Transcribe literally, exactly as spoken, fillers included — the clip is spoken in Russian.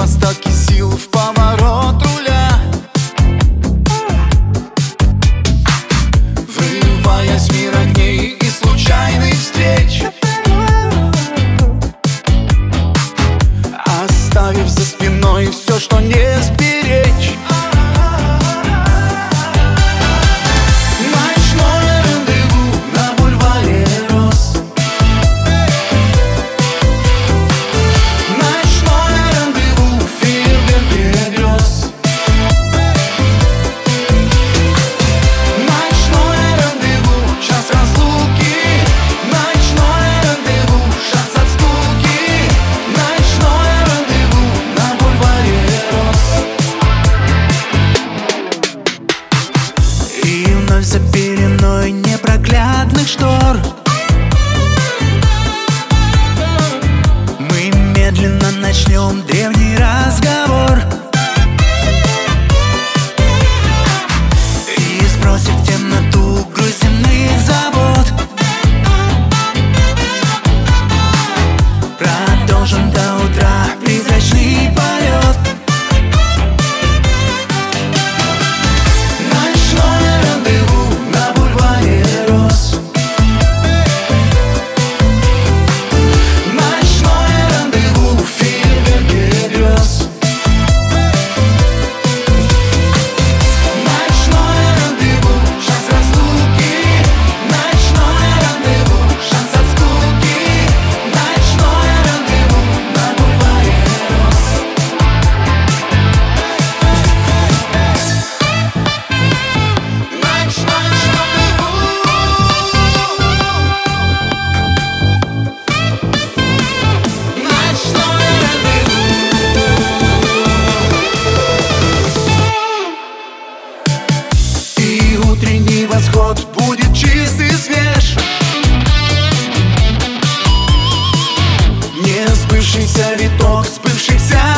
остатки сил в поворот руля, вырываясь в мир огней и случайных встреч, оставив за спиной все, что не сберечь. Ночное рандеву на бульваре роз, ночное рандеву в фейерверке грез, ночное рандеву, час разлуки, ночное рандеву, шанс от скуки, ночное рандеву на бульваре роз. И вновь за пеленой непроглядных штор мы медленно начнем древний разговор и сбросим в темноту груз земных забот. Продолжим до утра призрачный полет. Ночное рандеву на бульваре роз, ночное рандеву в фейерверке грез, ночное рандеву, шанс разлуки, ночное рандеву, шанс от скуки, ночное рандеву на бульваре роз. И утренний восход будет чист и свеж, не сбывшийся виток сбывшихся